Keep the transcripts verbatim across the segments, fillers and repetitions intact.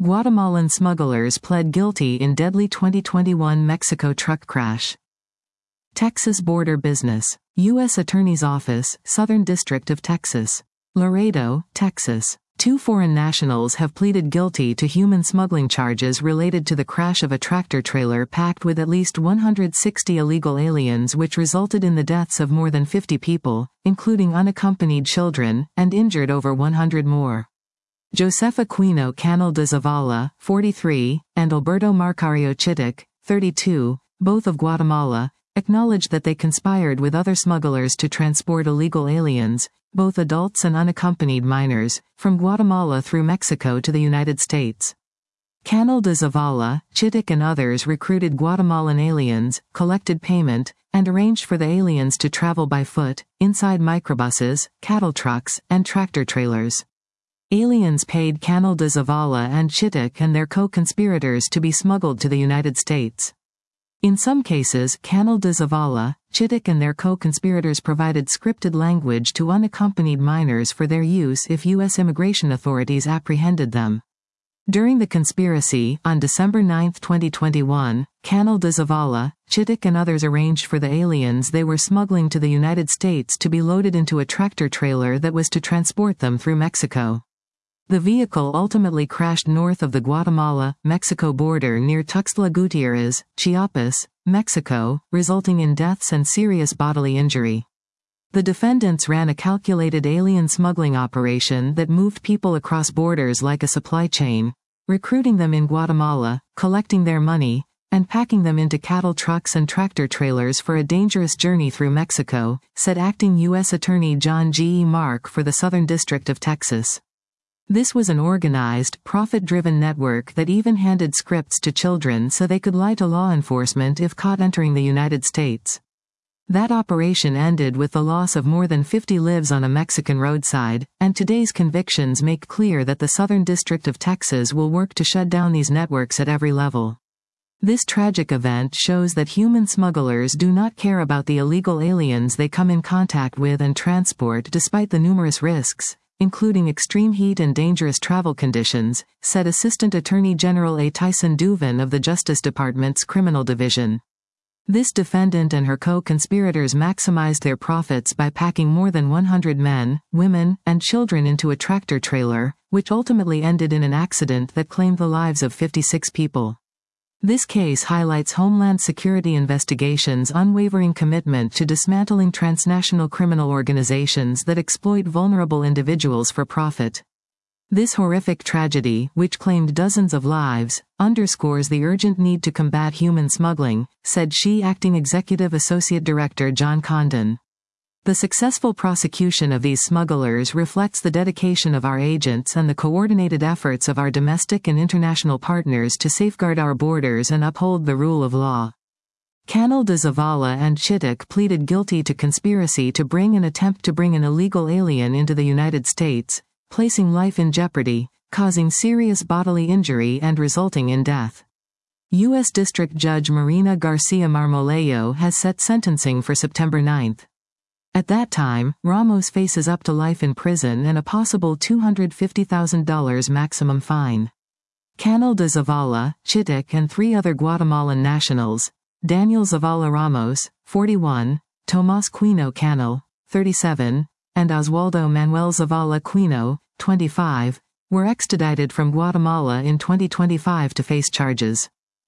Guatemalan smugglers pled guilty in deadly twenty twenty-one Mexico truck crash. Texas border business. U S Attorney's Office, Southern District of Texas. Laredo, Texas. Two foreign nationals have pleaded guilty to human smuggling charges related to the crash of a tractor-trailer packed with at least one hundred sixty illegal aliens, which resulted in the deaths of more than fifty people, including unaccompanied children, and injured over one hundred more. Joseph Aquino Canal de Zavala, forty-three, and Alberto Marcario Chittic, thirty-two, both of Guatemala, acknowledged that they conspired with other smugglers to transport illegal aliens, both adults and unaccompanied minors, from Guatemala through Mexico to the United States. Canal de Zavala, Chittic and others recruited Guatemalan aliens, collected payment, and arranged for the aliens to travel by foot, inside microbuses, cattle trucks, and tractor-trailers. Aliens paid Canal de Zavala and Chittic and their co-conspirators to be smuggled to the United States. In some cases, Canal de Zavala, Chittic and their co-conspirators provided scripted language to unaccompanied minors for their use if U S immigration authorities apprehended them. During the conspiracy, on December ninth twenty twenty-one, Canal de Zavala, Chittic and others arranged for the aliens they were smuggling to the United States to be loaded into a tractor-trailer that was to transport them through Mexico. The vehicle ultimately crashed north of the Guatemala-Mexico border near Tuxtla Gutierrez, Chiapas, Mexico, resulting in deaths and serious bodily injury. The defendants ran a calculated alien smuggling operation that moved people across borders like a supply chain, recruiting them in Guatemala, collecting their money, and packing them into cattle trucks and tractor-trailers for a dangerous journey through Mexico, said Acting U S Attorney John G. E. Mark for the Southern District of Texas. This was an organized, profit-driven network that even handed scripts to children so they could lie to law enforcement if caught entering the United States. That operation ended with the loss of more than fifty lives on a Mexican roadside, and today's convictions make clear that the Southern District of Texas will work to shut down these networks at every level. This tragic event shows that human smugglers do not care about the illegal aliens they come in contact with and transport despite the numerous risks, including extreme heat and dangerous travel conditions, said Assistant Attorney General A. Tyson Duvin of the Justice Department's Criminal Division. This defendant and her co-conspirators maximized their profits by packing more than one hundred men, women, and children into a tractor-trailer, which ultimately ended in an accident that claimed the lives of fifty-six people. This case highlights Homeland Security Investigation's unwavering commitment to dismantling transnational criminal organizations that exploit vulnerable individuals for profit. This horrific tragedy, which claimed dozens of lives, underscores the urgent need to combat human smuggling, said she Acting Executive Associate Director John Condon. The successful prosecution of these smugglers reflects the dedication of our agents and the coordinated efforts of our domestic and international partners to safeguard our borders and uphold the rule of law. Canal de Zavala and Chittic pleaded guilty to conspiracy to bring and attempt to bring an illegal alien into the United States, placing life in jeopardy, causing serious bodily injury and resulting in death. U S District Judge Marina Garcia Marmolejo has set sentencing for September ninth. At that time, Ramos faces up to life in prison and a possible two hundred fifty thousand dollars maximum fine. Canal de Zavala, Chittic and three other Guatemalan nationals, Daniel Zavala Ramos, forty-one, Tomas Quino Canal, thirty-seven, and Oswaldo Manuel Zavala Quino, twenty-five, were extradited from Guatemala in twenty twenty-five to face charges.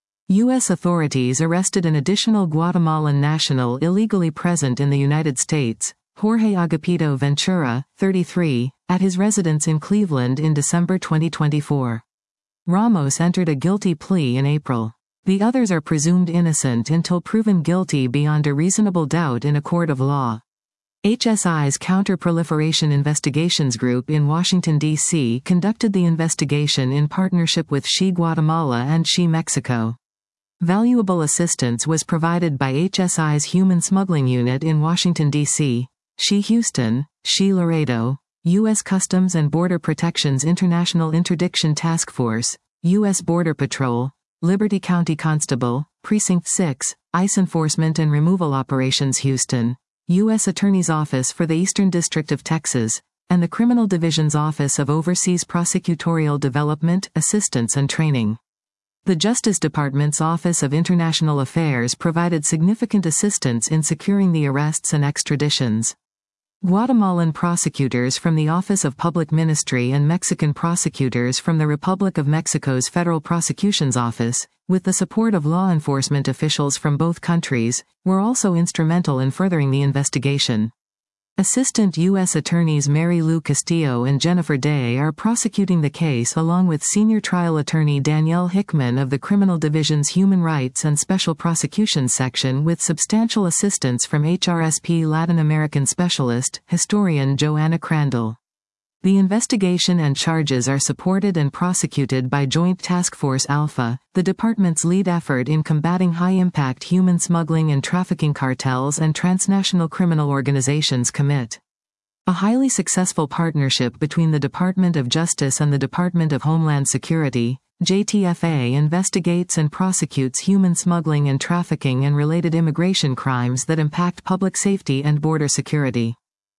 U S authorities arrested an additional Guatemalan national illegally present in the United States, Jorge Agapito Ventura, thirty-three, at his residence in Cleveland in December twenty twenty-four. Ramos entered a guilty plea in April. The others are presumed innocent until proven guilty beyond a reasonable doubt in a court of law. H S I's Counter-Proliferation Investigations Group in Washington, D C conducted the investigation in partnership with S H E Guatemala and S H E Mexico. Valuable assistance was provided by H S I's Human Smuggling Unit in Washington, D C, S H E Houston, S H E Laredo, U S Customs and Border Protection's International Interdiction Task Force, U S Border Patrol, Liberty County Constable, Precinct six, ICE Enforcement and Removal Operations Houston, U S Attorney's Office for the Eastern District of Texas, and the Criminal Division's Office of Overseas Prosecutorial Development, Assistance and Training. The Justice Department's Office of International Affairs provided significant assistance in securing the arrests and extraditions. Guatemalan prosecutors from the Office of Public Ministry and Mexican prosecutors from the Republic of Mexico's Federal Prosecution's Office, with the support of law enforcement officials from both countries, were also instrumental in furthering the investigation. Assistant U S Attorneys Mary Lou Castillo and Jennifer Day are prosecuting the case along with Senior Trial Attorney Danielle Hickman of the Criminal Division's Human Rights and Special Prosecutions Section, with substantial assistance from H R S P Latin American Specialist, historian Joanna Crandall. The investigation and charges are supported and prosecuted by Joint Task Force Alpha, the department's lead effort in combating high-impact human smuggling and trafficking cartels and transnational criminal organizations commit. A highly successful partnership between the Department of Justice and the Department of Homeland Security, J T F A investigates and prosecutes human smuggling and trafficking and related immigration crimes that impact public safety and border security.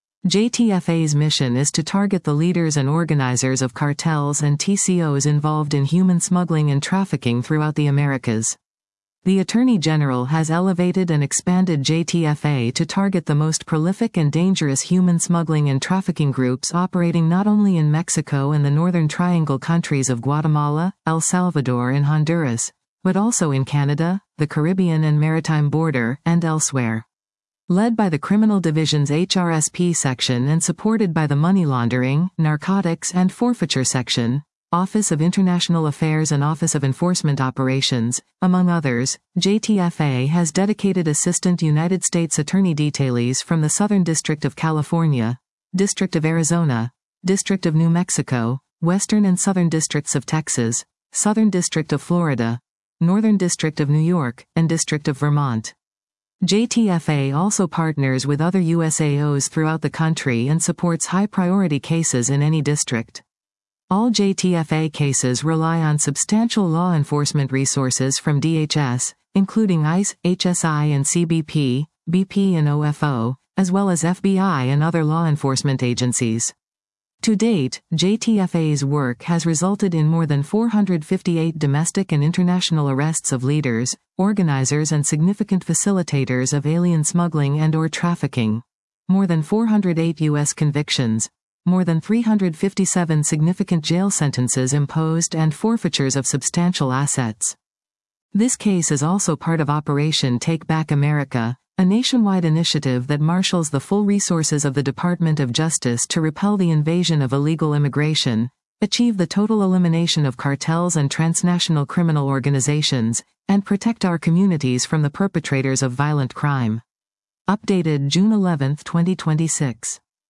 J T F A's mission is to target the leaders and organizers of cartels and T C Os involved in human smuggling and trafficking throughout the Americas. The Attorney General has elevated and expanded J T F A to target the most prolific and dangerous human smuggling and trafficking groups operating not only in Mexico and the Northern Triangle countries of Guatemala, El Salvador and Honduras, but also in Canada, the Caribbean and Maritime Border, and elsewhere. Led by the Criminal Division's H R S P section and supported by the Money Laundering, Narcotics and Forfeiture section, Office of International Affairs and Office of Enforcement Operations, among others, J T F A has dedicated Assistant United States Attorney detailees from the Southern District of California, District of Arizona, District of New Mexico, Western and Southern Districts of Texas, Southern District of Florida, Northern District of New York, and District of Vermont. J T F A also partners with other U S A Os throughout the country and supports high-priority cases in any district. All J T F A cases rely on substantial law enforcement resources from D H S, including ICE, H S I and C B P, B P and O F O, as well as F B I and other law enforcement agencies. To date, J T F A's work has resulted in more than four hundred fifty-eight domestic and international arrests of leaders, organizers and significant facilitators of alien smuggling and or trafficking. More than four hundred eight U S convictions. More than three hundred fifty-seven significant jail sentences imposed and forfeitures of substantial assets. This case is also part of Operation Take Back America, a nationwide initiative that marshals the full resources of the Department of Justice to repel the invasion of illegal immigration, achieve the total elimination of cartels and transnational criminal organizations, and protect our communities from the perpetrators of violent crime. Updated June eleventh, twenty twenty-six.